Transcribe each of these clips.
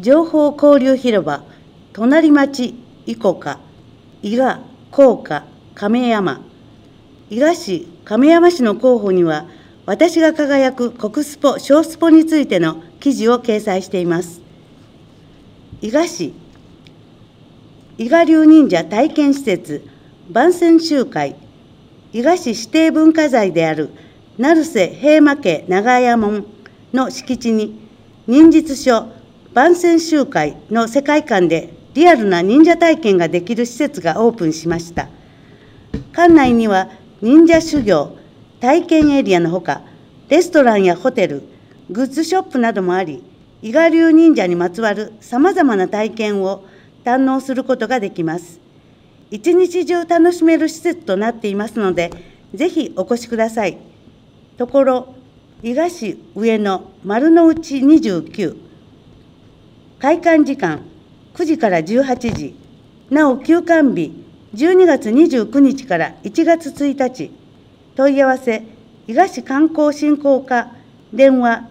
情報交流広場、隣町伊古賀、伊賀、甲賀、亀山、伊賀市、亀山市の候補には、私が輝く国スポ、小スポについての記事を掲載しています。伊賀市、伊賀流忍者体験施設、万川集会、伊賀市指定文化財である成瀬平馬家長屋門の敷地に、忍術書万川集会の世界観でリアルな忍者体験ができる施設がオープンしました。館内には忍者修行、体験エリアのほか、レストランやホテル、グッズショップなどもあり、伊賀流忍者にまつわるさまざまな体験を堪能することができます。一日中楽しめる施設となっていますので、ぜひお越しください。ところ、伊賀市上野丸の内29、開館時間9時から18時、なお休館日12月29日から1月1日、問い合わせ、伊賀市観光振興課、電話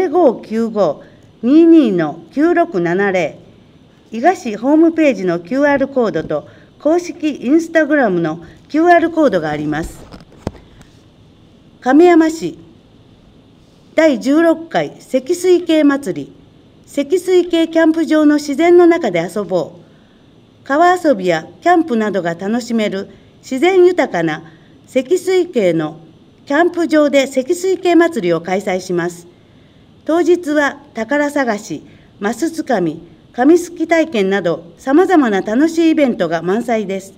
0595-22-9670、伊賀市ホームページの QR コードと、公式インスタグラムの QR コードがあります。亀山市第16回積水系祭り、積水系キャンプ場の自然の中で遊ぼう。川遊びやキャンプなどが楽しめる自然豊かな積水系のキャンプ場で積水系祭りを開催します。当日は宝探し、マスつかみ、紙すき体験など、さまざまな楽しいイベントが満載です。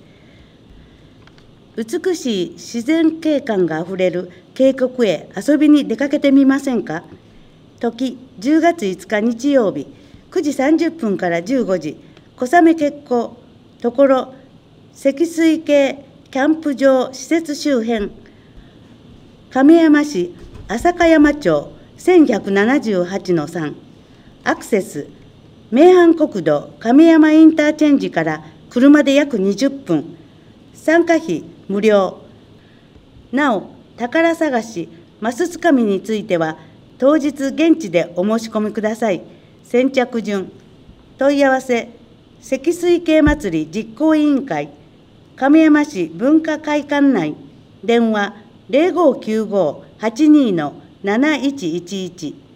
美しい自然景観があふれる渓谷へ遊びに出かけてみませんか。時、10月5日日曜日、9時30分から15時、小雨決行、ところ、積水系キャンプ場施設周辺、亀山市朝香山町1178-3、アクセス、名阪国道亀山インターチェンジから車で約20分、参加費無料。なお、宝探し、マスつかみについては、当日現地でお申し込みください。先着順。問い合わせ、積水系祭り実行委員会、亀山市文化会館内、電話0595-82-7111。